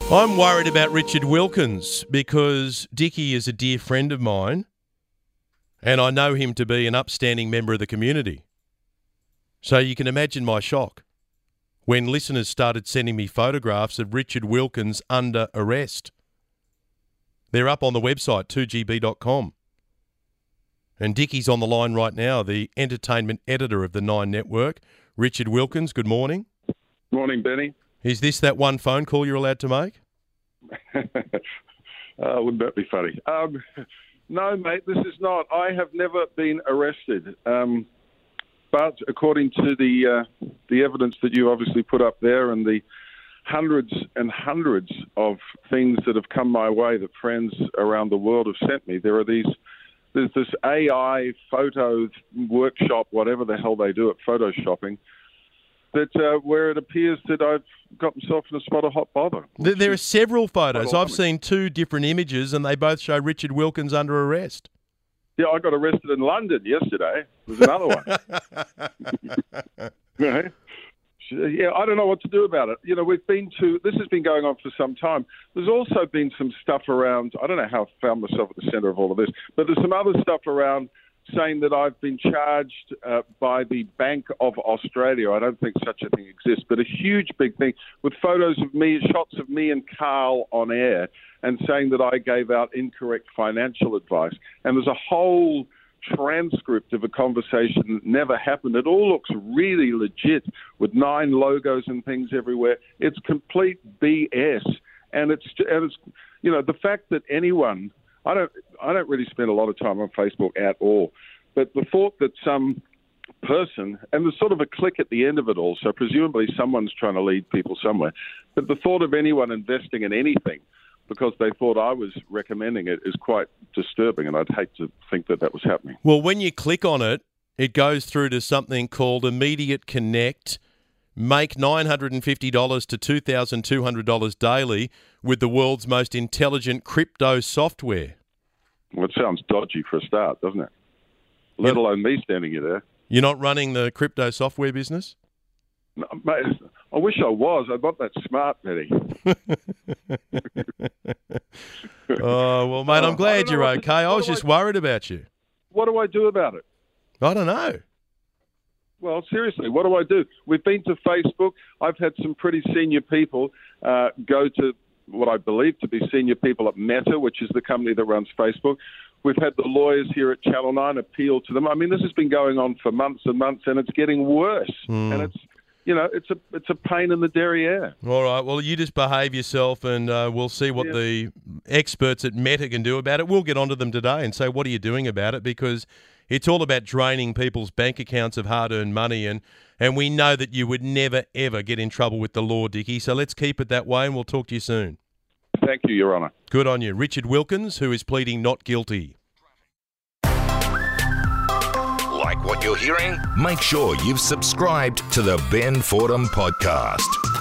I'm worried about Richard Wilkins because Dickie is a dear friend of mine and I know him to be an upstanding member of the community. So you can imagine my shock when listeners started sending me photographs of Richard Wilkins under arrest. They're up on the website, 2gb.com. And Dickie's on the line right now, the entertainment editor of the Nine Network. Richard Wilkins, good morning. Morning, Benny. Is this that one phone call you're allowed to make? Wouldn't that be funny? No, mate, this is not. I have never been arrested. But according to the evidence that you obviously put up there and the hundreds and hundreds of things that have come my way that friends around the world have sent me, there's this AI photo workshop, whatever the hell they do at photoshopping, that where it appears that I've got myself in a spot of hot bother. There are several photos. I've seen two different images and they both show Richard Wilkins under arrest. Yeah, I got arrested in London yesterday. There's another one. Right? Yeah, I don't know what to do about it. You know, this has been going on for some time. There's also been some stuff around, I don't know how I found myself at the center of all of this, but there's some other stuff around saying that I've been charged by the Bank of Australia. I don't think such a thing exists, but a huge big thing with photos of me, shots of me and Carl on air, and saying that I gave out incorrect financial advice. And there's a whole transcript of a conversation that never happened. It all looks really legit with Nine logos and things everywhere. It's complete BS. And it's you know, the fact that anyone, I don't really spend a lot of time on Facebook at all, but the thought that some person, and there's sort of a click at the end of it all, so presumably someone's trying to lead people somewhere, but the thought of anyone investing in anything because they thought I was recommending it is quite disturbing, and I'd hate to think that that was happening. Well, when you click on it, it goes through to something called Immediate Connect. Make $950 to $2,200 daily with the world's most intelligent crypto software. Well, it sounds dodgy for a start, doesn't it? Let alone me standing you there. You're not running the crypto software business? No, mate, I wish I was. I'm not that smart, Betty. Oh, well, mate, I'm glad you're okay. I was just worried about you. What do I do about it? I don't know. Well, seriously, what do I do? We've been to Facebook. I've had some pretty senior people go to what I believe to be senior people at Meta, which is the company that runs Facebook. We've had the lawyers here at Channel 9 appeal to them. I mean, this has been going on for months and months, and it's getting worse. And it's, you know, it's a pain in the derriere. All right. Well, you just behave yourself, and we'll see what the experts at Meta can do about it. We'll get onto them today and say, what are you doing about it? Because it's all about draining people's bank accounts of hard-earned money, and we know that you would never, ever get in trouble with the law, Dickie. So let's keep it that way, and we'll talk to you soon. Thank you, Your Honour. Good on you. Richard Wilkins, who is pleading not guilty. Like what you're hearing? Make sure you've subscribed to the Ben Fordham Podcast.